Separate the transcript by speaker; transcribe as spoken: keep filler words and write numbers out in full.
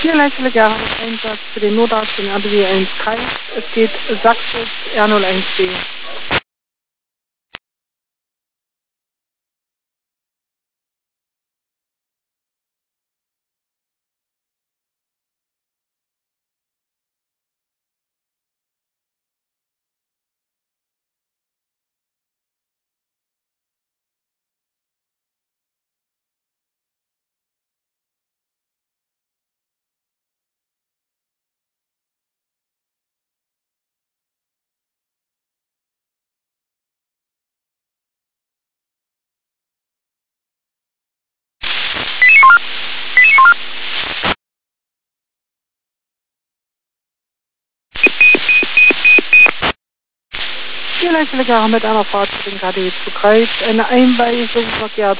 Speaker 1: Hier leistete Gerhard Einsatz für den Notarzt in R B W eins Kreis. Es geht Sachsitz R null eins B. Hier leistete Gerhard mit einer Fahrt für den K D W zu Kreis eine Einweisung verkehrt.